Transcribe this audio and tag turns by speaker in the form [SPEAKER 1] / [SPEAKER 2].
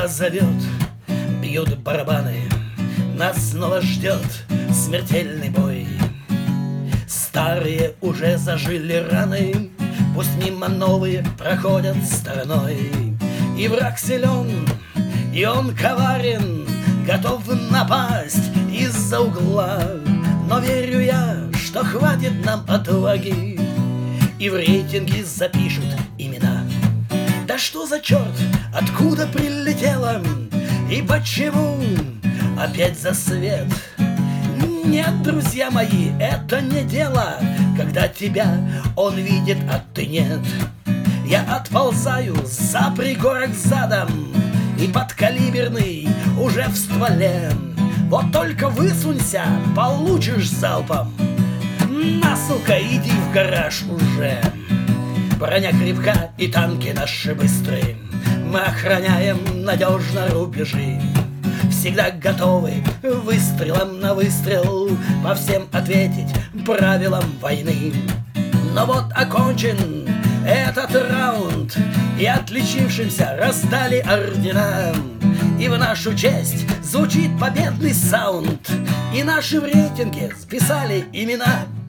[SPEAKER 1] Битва зовет, бьют барабаны, нас снова ждет смертельный бой. Старые уже зажили раны, пусть мимо новые проходят стороной. И враг силен, и он коварен, готов напасть из-за угла. Но верю я, что хватит нам отваги, и в рейтинге запишут имена. Да что за черт, откуда прилетела, и почему опять за свет? Нет, друзья мои, это не дело, когда тебя он видит, а ты нет. Я отползаю за пригорок задом, и подкалиберный уже в стволе. Вот только высунься, получишь залпом. На, сука, иди в гараж уже. Броня крепка и танки наши быстрые, мы охраняем надежно рубежи. Всегда готовы выстрелом на выстрел по всем ответить правилам войны. Но вот окончен этот раунд, и отличившимся раздали ордена. И в нашу честь звучит победный саунд, и наши в рейтинге списали имена.